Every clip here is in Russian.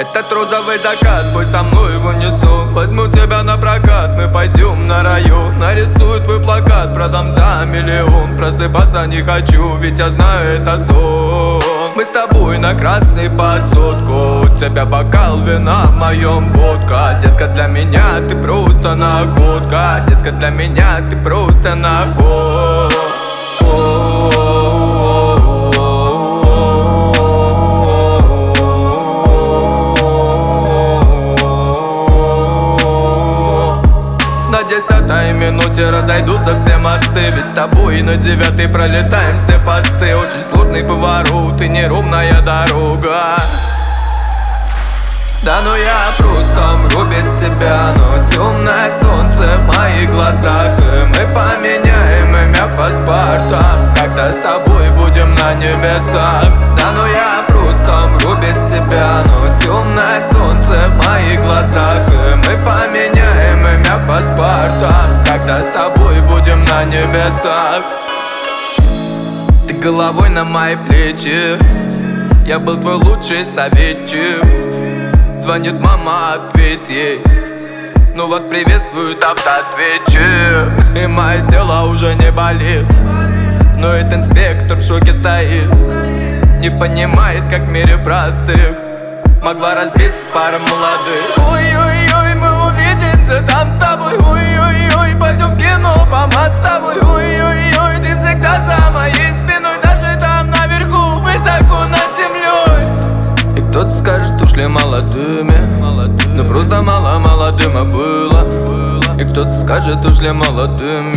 Этот розовый закат, пусть со мной в унисон. Возьму тебя на прокат, мы пойдем на район. Нарисую твой плакат, продам за миллион. Просыпаться не хочу, ведь я знаю, это сон. Мы с тобой на красный под сотку. У тебя бокал вина, в моем водка. Детка, для меня ты просто находка. Детка, для меня ты просто находка. На 10-й минуте разойдутся все мосты. Ведь с тобой на 9-й пролетаем все посты. Очень сложный поворот и неровная дорога. Да ну я просто мру без тебя, но темное солнце в моих глазах. И мы поменяем имя паспорта, когда с тобой будем на небесах. Да ну я просто мру без тебя, но темное солнце в моих глазах. И мы поменяем имя паспорта, когда с тобой будем на небесах. Ты головой на мои плечи, я был твой лучший советчик. Звонит мама, ответь ей. Ну вас приветствует автоответчик. И мое тело уже не болит, но этот инспектор в шоке стоит. Не понимает, как в мире простых могла разбиться пара молодых. Ой-ой-ой, мы увидимся там с тобой. Ой-ой-ой, пойдем в кино по мостовой. Ой-ой-ой, ты всегда за моей спиной. Даже там наверху, высоко над землей. И кто-то скажет, ушли молодыми, но просто мало дыма было. И кто-то скажет, ушли молодыми.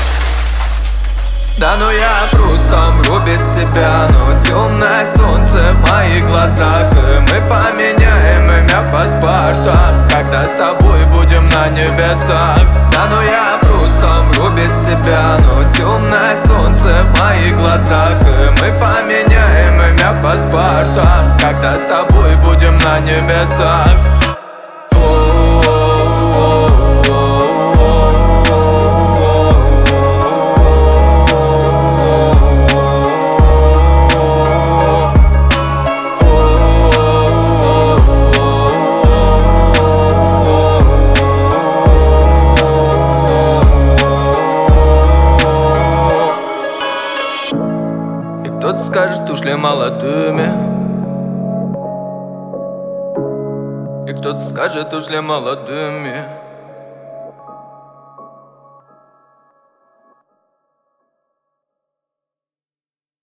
Да ну я просто мру без тебя, но темное солнце в моих глазах. И мы поменяем имя паспорта, когда с тобой будем на небесах. Да ну я просто мру без тебя, но темное солнце в моих глазах. И мы поменяем имя паспорта, когда с тобой будем на небесах. Кто-то скажет, ушли молодыми. И кто-то скажет, ушли молодыми.